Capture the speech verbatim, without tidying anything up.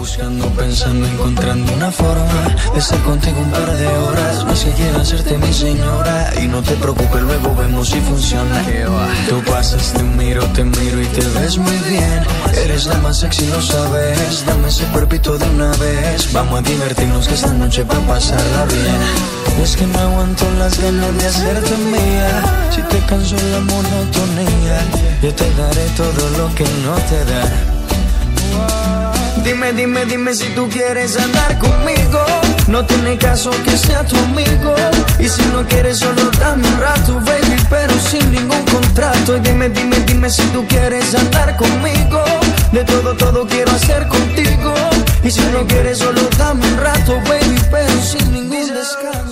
buscando, pensando, encontrando una forma de estar contigo un par de horas. No es que quiera hacerte mi señora. Y no te preocupes, luego vemos si funciona. Tú pasas, te miro, te miro y te ves muy bien. Eres la más sexy, lo sabes. Dame ese cuerpito de una vez. Vamos a divertirnos que esta noche va a pasarla bien. Es que no aguanto las ganas de hacerte mía. Si te canso la monotonía, yo te daré todo lo que no te da. Dime, dime, dime si tú quieres andar conmigo. No tiene caso que sea tu amigo. Y si no quieres solo dame un rato, baby, pero sin ningún contrato. Y dime, dime, dime si tú quieres andar conmigo. De todo, todo quiero hacer contigo. Y si no quieres solo dame un rato, baby, pero sin ningún descanso.